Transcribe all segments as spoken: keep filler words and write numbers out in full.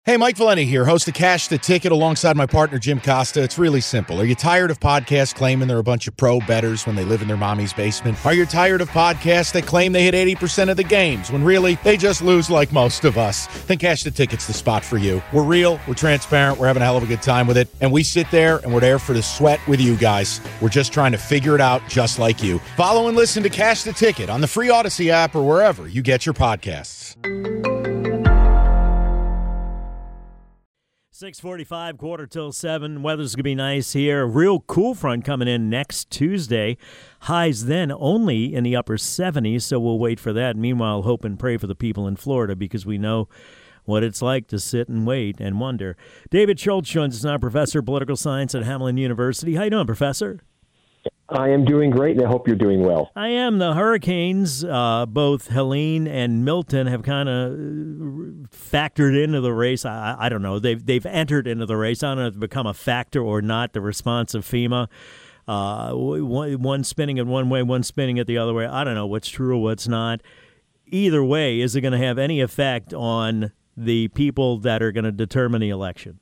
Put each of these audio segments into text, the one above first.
Hey, Mike Valenti here, host of Cash the Ticket alongside my partner, Jim Costa. It's really simple. Are you tired of podcasts claiming they're a bunch of pro bettors when they live in their mommy's basement? Are you tired of podcasts that claim they hit eighty percent of the games when really they just lose like most of us? Then Cash the Ticket's the spot for you. We're real, we're transparent, we're having a hell of a good time with it, and we sit there and we're there for the sweat with you guys. We're just trying to figure it out just like you. Follow and listen to Cash the Ticket on the free Odyssey app or wherever you get your podcasts. six forty-five, quarter till seven. Weather's going to be nice here. A real cool front coming in next Tuesday. Highs then only in the upper seventies, so we'll wait for that. Meanwhile, hope and pray for the people in Florida because we know what it's like to sit and wait and wonder. David Schultz joins us now, professor of political science at Hamline University. How you doing, Professor? I am doing great, and I hope you're doing well. I am. The hurricanes, uh, both Helene and Milton, have kind of factored into the race. I, I don't know. They've they've entered into the race. I don't know if it's become a factor or not, the response of FEMA. Uh, one, one spinning it one way, one spinning it the other way. I don't know what's true or what's not. Either way, is it going to have any effect on the people that are going to determine the election?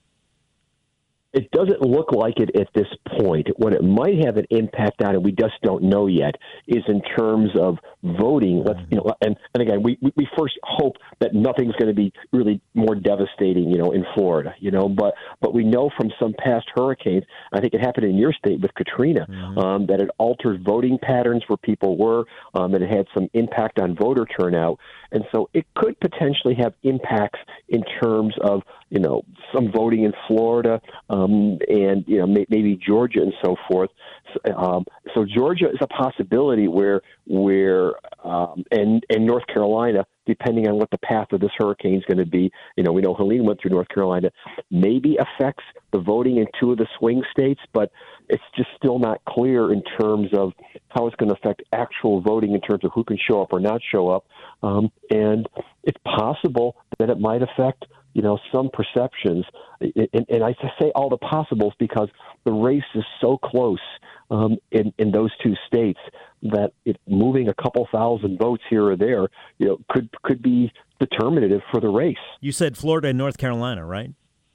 It doesn't look like it at this point. What it might have an impact on, and we just don't know yet, is in terms of voting. Let's, you know, and, and again, we, we first hope that nothing's going to be really more devastating, you know, in Florida, you know. But but we know from some past hurricanes, I think it happened in your state with Katrina, mm-hmm. um, that it altered voting patterns where people were, um, and it had some impact on voter turnout. And so it could potentially have impacts in terms of, you know, some voting in Florida, um, and, you know, may, maybe Georgia and so forth. So, um, so Georgia is a possibility where, where um, and, and North Carolina, depending on what the path of this hurricane is going to be. You know, we know Helene went through North Carolina, maybe affects the voting in two of the swing states, but it's just still not clear in terms of how it's going to affect actual voting in terms of who can show up or not show up. Um, and it's possible that it might affect, you know, some perceptions. And, and I say all the possibles because the race is so close um, in, in those two states that it, moving a couple thousand votes here or there, you know, could could be determinative for the race. You said Florida and North Carolina, right?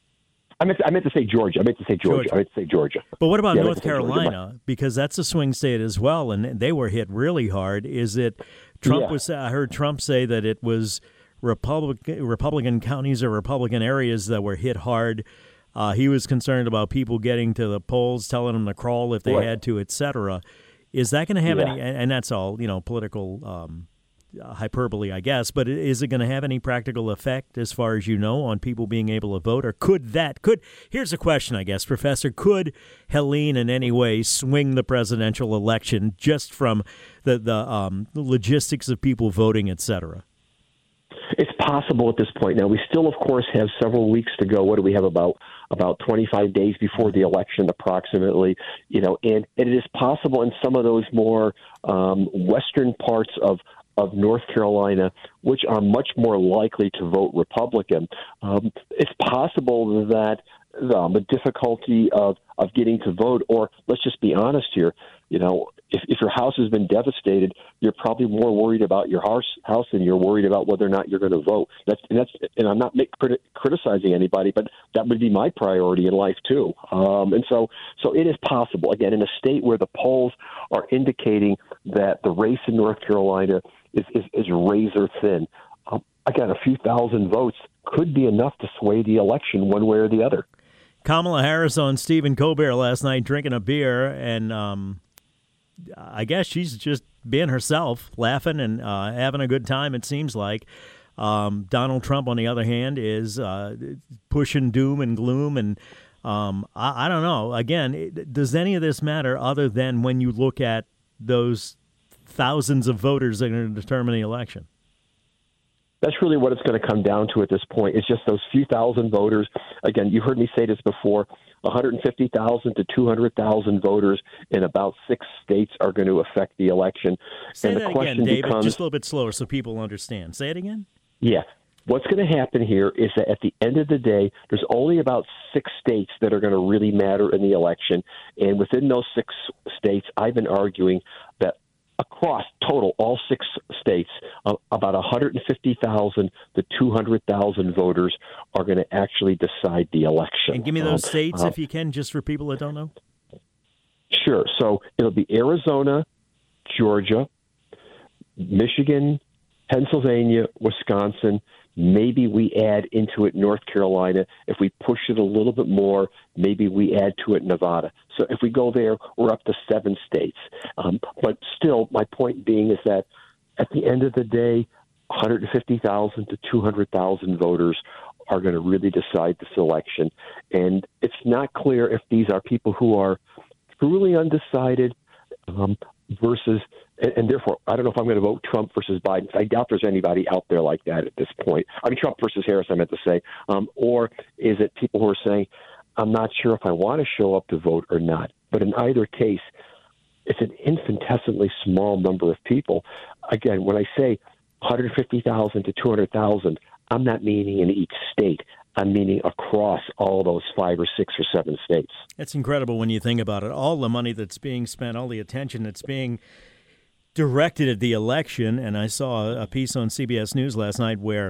I meant to, I meant to say Georgia. I meant to say Georgia. Georgia. I meant to say Georgia. But what about yeah, North Carolina? Because that's a swing state as well, and they were hit really hard. Is it Trump yeah. was? I heard Trump say that it was Republican Republican counties or Republican areas that were hit hard. Uh, he was concerned about people getting to the polls, telling them to crawl if they right. had to, et cetera. Is that going to have yeah. any? And that's all, you know, political um, hyperbole, I guess. But is it going to have any practical effect, as far as you know, on people being able to vote? Or could that? Could here's a question, I guess, Professor. Could Helene in any way swing the presidential election just from the the um, logistics of people voting, et cetera? It's possible at this point. Now, we still, of course, have several weeks to go. What do we have, about about twenty-five days before the election, approximately? You know, and, and it is possible in some of those more um, western parts of of North Carolina, which are much more likely to vote Republican. Um, it's possible that um, the difficulty of, of getting to vote, or let's just be honest here, you know, if, if your house has been devastated, you're probably more worried about your house, house than you're worried about whether or not you're going to vote. That's, and, that's, and I'm not make, criti- criticizing anybody, but that would be my priority in life too. Um, and so, so it is possible, again, in a state where the polls are indicating that the race in North Carolina is, is, is razor thin. Um, again, a few thousand votes could be enough to sway the election one way or the other. Kamala Harris on Stephen Colbert last night drinking a beer, and um, I guess she's just being herself, laughing and uh, having a good time, it seems like. Um, Donald Trump, on the other hand, is uh, pushing doom and gloom, and um, I, I don't know. Again, it, does any of this matter other than when you look at those thousands of voters that are going to determine the election? That's really what it's going to come down to at this point. It's just those few thousand voters. Again, you heard me say this before, one hundred fifty thousand to two hundred thousand voters in about six states are going to affect the election. Say and that the question again, David, becomes, just a little bit slower so people understand. Say it again. Yeah. What's going to happen here is that at the end of the day, there's only about six states that are going to really matter in the election. And within those six states, I've been arguing that across total, all six states, uh, about one hundred fifty thousand to two hundred thousand voters are going to actually decide the election. And give me those um, states, uh, if you can, just for people that don't know. Sure. So it'll be Arizona, Georgia, Michigan, Pennsylvania, Wisconsin. Maybe we add into it North Carolina. If we push it a little bit more, maybe we add to it Nevada. So if we go there, we're up to seven states. Um, but still, my point being is that at the end of the day, one hundred fifty thousand to two hundred thousand voters are going to really decide this election. And it's not clear if these are people who are truly undecided um, versus And, and therefore, I don't know if I'm going to vote Trump versus Biden. I doubt there's anybody out there like that at this point. I mean, Trump versus Harris, I meant to say. Um, or is it people who are saying, I'm not sure if I want to show up to vote or not. But in either case, it's an infinitesimally small number of people. Again, when I say one hundred fifty thousand to two hundred thousand, I'm not meaning in each state. I'm meaning across all those five or six or seven states. It's incredible when you think about it. All the money that's being spent, all the attention that's being directed at the election, and I saw a piece on C B S News last night where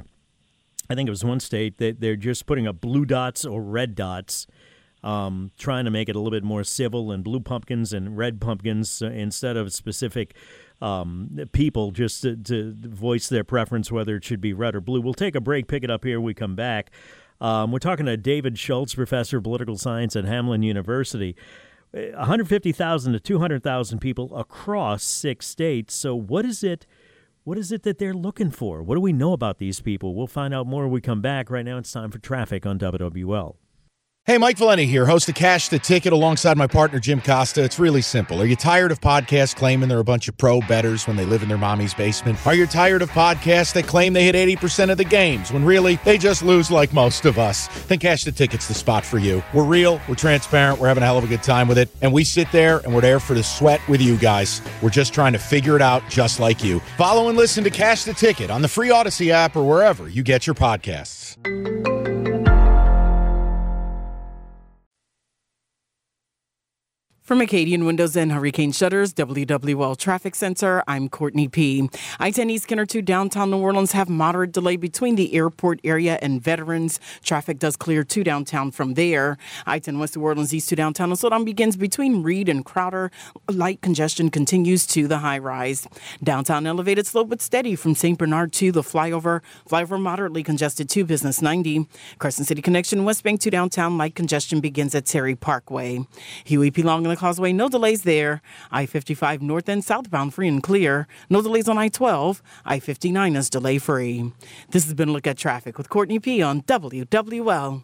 I think it was one state that they're just putting up blue dots or red dots, um, trying to make it a little bit more civil, and blue pumpkins and red pumpkins uh, instead of specific um, people just to, to voice their preference whether it should be red or blue. We'll take a break, pick it up here, we come back. Um, we're talking to David Schultz, professor of political science at Hamline University. one hundred fifty thousand to two hundred thousand people across six states. So what is it what is it that they're looking for? What do we know about these people? We'll find out more when we come back. Right now it's time for traffic on W W L. Hey, Mike Valenti here, host of Cash the Ticket alongside my partner, Jim Costa. It's really simple. Are you tired of podcasts claiming they're a bunch of pro bettors when they live in their mommy's basement? Are you tired of podcasts that claim they hit eighty percent of the games when really they just lose like most of us? Then Cash the Ticket's the spot for you. We're real, we're transparent, we're having a hell of a good time with it, and we sit there and we're there for the sweat with you guys. We're just trying to figure it out just like you. Follow and listen to Cash the Ticket on the free Odyssey app or wherever you get your podcasts. From Acadian Windows and Hurricane Shutters, W W L Traffic Center, I'm Courtney P. I ten East Kenner to downtown New Orleans have moderate delay between the airport area and Veterans. Traffic does clear to downtown from there. I ten West New Orleans East to downtown. The slowdown begins between Reed and Crowder. Light congestion continues to the high rise. Downtown elevated slow but steady from Saint Bernard to the flyover. Flyover moderately congested to Business ninety. Crescent City Connection West Bank to downtown. Light congestion begins at Terry Parkway. Huey P. Long and Causeway, no delays there. I fifty-five north and southbound free and clear. No delays on I twelve. I fifty-nine is delay free. This has been a look at traffic with Courtney P. on W W L.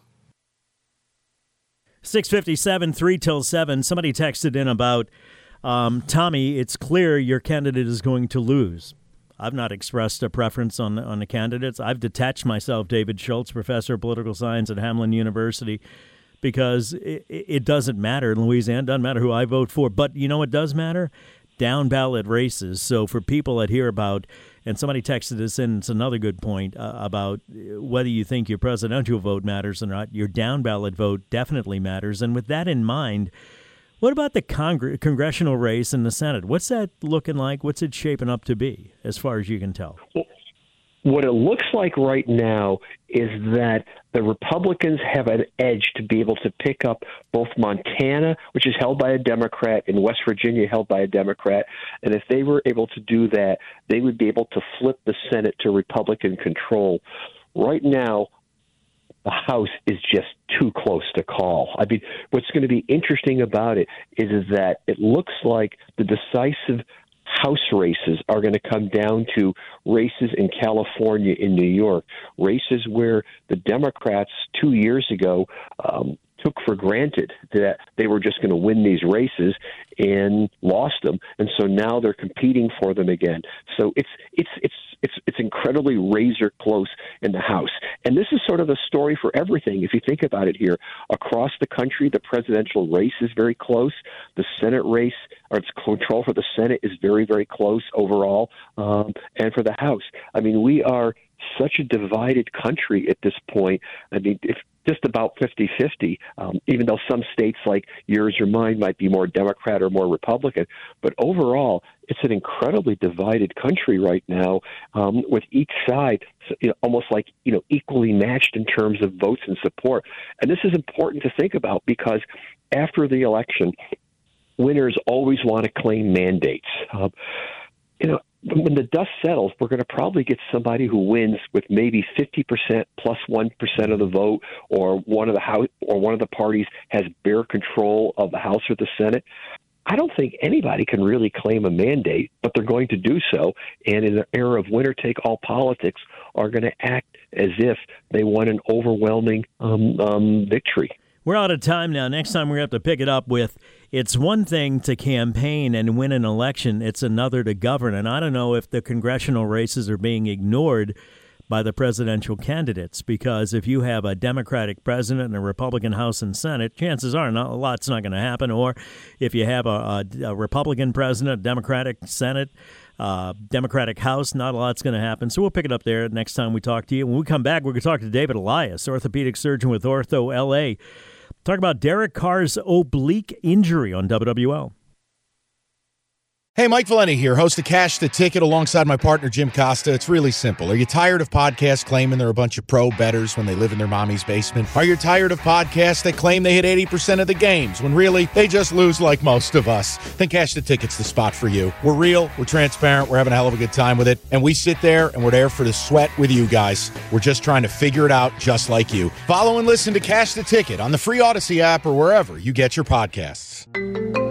six fifty-seven, three till seven. Somebody texted in about, um, Tommy, it's clear your candidate is going to lose. I've not expressed a preference on, on the candidates. I've detached myself, David Schultz, professor of political science at Hamline University, because it, it doesn't matter in Louisiana. It doesn't matter who I vote for. But you know what does matter? Down ballot races. So for people that hear about, and somebody texted us in, it's another good point, uh, about whether you think your presidential vote matters or not, your down ballot vote definitely matters. And with that in mind, what about the Congre- congressional race in the Senate? What's that looking like? What's it shaping up to be, as far as you can tell? Well, what it looks like right now is that the Republicans have an edge to be able to pick up both Montana, which is held by a Democrat, and West Virginia, held by a Democrat. And if they were able to do that, they would be able to flip the Senate to Republican control. Right now, the House is just too close to call. I mean, what's going to be interesting about it is, is that it looks like the decisive House races are going to come down to races in California, in New York, races where the Democrats two years ago um, took for granted that they were just going to win these races and lost them, and so now they're competing for them again. So it's it's it's it's it's incredibly razor close in the House, and this is sort of a story for everything. If you think about it here, across the country, the presidential race is very close. The Senate race, or its control for the Senate, is very very close overall, um, and for the House, I mean, we are such a divided country at this point. I mean, if just about fifty-fifty, um, even though some states like yours or mine might be more Democrat or more Republican. But overall, it's an incredibly divided country right now, um, with each side you know, almost like you know equally matched in terms of votes and support. And this is important to think about because after the election, winners always want to claim mandates. Um, you know, when the dust settles, we're going to probably get somebody who wins with maybe fifty percent plus one percent of the vote, or one of the house or one of the parties has bare control of the House or the Senate. I don't think anybody can really claim a mandate, but they're going to do so. And in an era of winner-take-all politics, are going to act as if they won an overwhelming um, um, victory. We're out of time now. Next time we're going to have to pick it up with, it's one thing to campaign and win an election. It's another to govern. And I don't know if the congressional races are being ignored by the presidential candidates, because if you have a Democratic president and a Republican House and Senate, chances are not, a lot's not going to happen. Or if you have a, a, a Republican president, a Democratic Senate, uh, Democratic House, not a lot's going to happen. So we'll pick it up there next time we talk to you. When we come back, we're going to talk to David Elias, orthopedic surgeon with Ortho L A. Talk about Derek Carr's oblique injury on W W L. Hey, Mike Valenti here, host of Cash the Ticket alongside my partner, Jim Costa. It's really simple. Are you tired of podcasts claiming they're a bunch of pro bettors when they live in their mommy's basement? Are you tired of podcasts that claim they hit eighty percent of the games when really they just lose like most of us? Then Cash the Ticket's the spot for you. We're real, we're transparent, we're having a hell of a good time with it, and we sit there and we're there for the sweat with you guys. We're just trying to figure it out just like you. Follow and listen to Cash the Ticket on the free Odyssey app or wherever you get your podcasts.